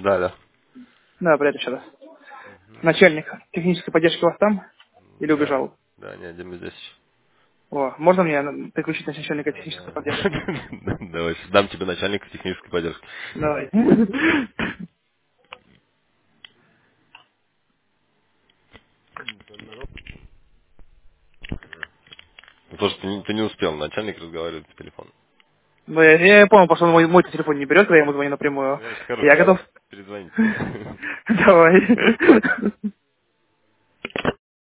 Да, да. Да, привет еще раз. Начальник технической поддержки у вас там? Или Да, убежал? да, не один здесь. О, можно мне приключить на начальника технической Да. поддержки? Давай, дам тебе начальника технической поддержки. Давай. Ну, слушай, ты не успел, начальник разговаривает по телефону. Ну, я понял, потому что он мой телефон не берет, когда я ему звоню напрямую. Я скажу, Я готов. перезвонить тебе. Давай.